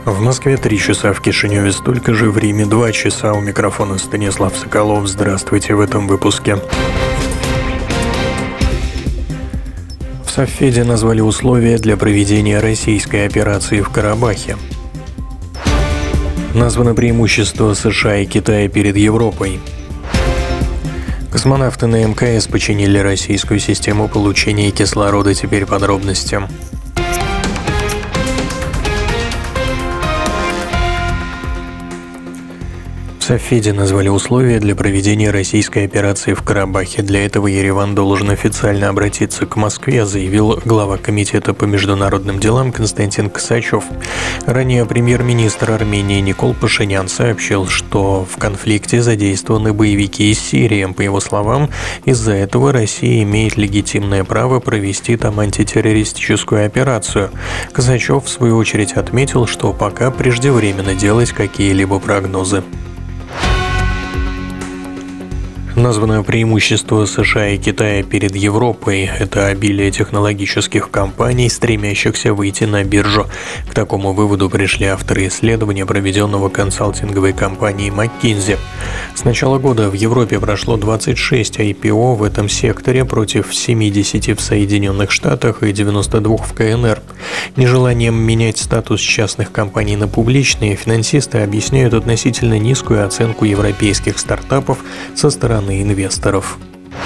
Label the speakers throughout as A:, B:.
A: В Москве 3 часа, в Кишиневе столько же, в Риме 2 часа. У микрофона Станислав Соколов. Здравствуйте в этом выпуске. В Совфеде назвали условия для проведения российской операции в Карабахе. Названо преимущество США и Китая перед Европой. Космонавты на МКС починили российскую систему получения кислорода. Теперь подробности. В Совфеде назвали условия для проведения российской операции в Карабахе. Для этого Ереван должен официально обратиться к Москве, заявил глава Комитета по международным делам Константин Косачев. Ранее премьер-министр Армении Никол Пашинян сообщил, что в конфликте задействованы боевики из Сирии. По его словам, из-за этого Россия имеет легитимное право провести там антитеррористическую операцию. Косачев, в свою очередь, отметил, что пока преждевременно делать какие-либо прогнозы. Названо преимущество США и Китая перед Европой. Это обилие технологических компаний, стремящихся выйти на биржу. К такому выводу пришли авторы исследования, проведенного консалтинговой компанией McKinsey. С начала года в Европе прошло 26 IPO в этом секторе против 70 в Соединенных Штатах и 92 в КНР. Нежеланием менять статус частных компаний на публичные финансисты объясняют относительно низкую оценку европейских стартапов со стороны инвесторов.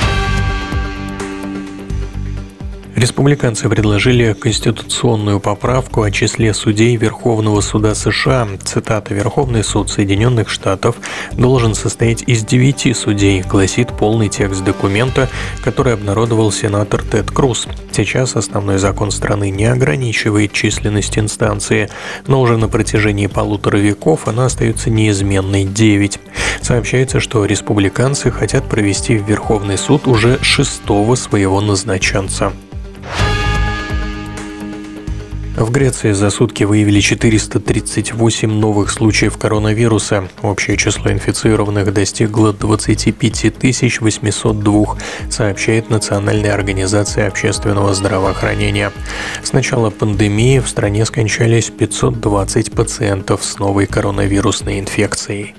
A: Республиканцы предложили конституционную поправку о числе судей Верховного суда США. Цитата: «Верховный суд Соединенных Штатов должен состоять из 9 судей», гласит полный текст документа, который обнародовал сенатор Тед Круз. Сейчас основной закон страны не ограничивает численность инстанции, но уже на протяжении 1,5 веков она остается неизменной — 9. Сообщается, что республиканцы хотят провести в Верховный суд уже 6-го своего назначенца. В Греции за сутки выявили 438 новых случаев коронавируса. Общее число инфицированных достигло 25 802, сообщает Национальная организация общественного здравоохранения. С начала пандемии в стране скончались 520 пациентов с новой коронавирусной инфекцией.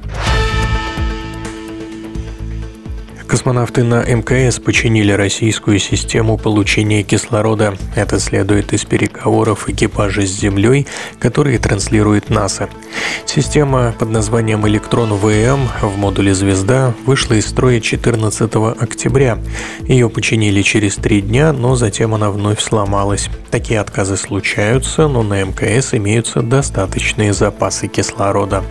A: Космонавты на МКС починили российскую систему получения кислорода. Это следует из переговоров экипажа с Землей, которые транслирует НАСА. Система под названием «Электрон-ВМ» в модуле «Звезда» вышла из строя 14 октября. Ее починили через 3 дня, но затем она вновь сломалась. Такие отказы случаются, но на МКС имеются достаточные запасы кислорода.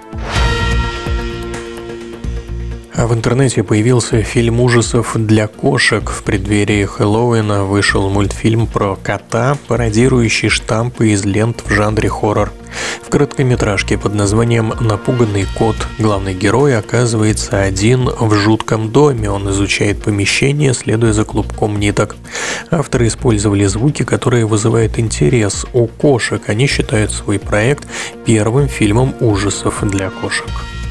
A: А в интернете появился фильм ужасов для кошек. В преддверии Хэллоуина вышел мультфильм про кота, пародирующий штампы из лент в жанре хоррор. В короткометражке под названием «Напуганный кот» главный герой оказывается один в жутком доме. Он изучает помещение, следуя за клубком ниток. Авторы использовали звуки, которые вызывают интерес у кошек. Они считают свой проект первым фильмом ужасов для кошек.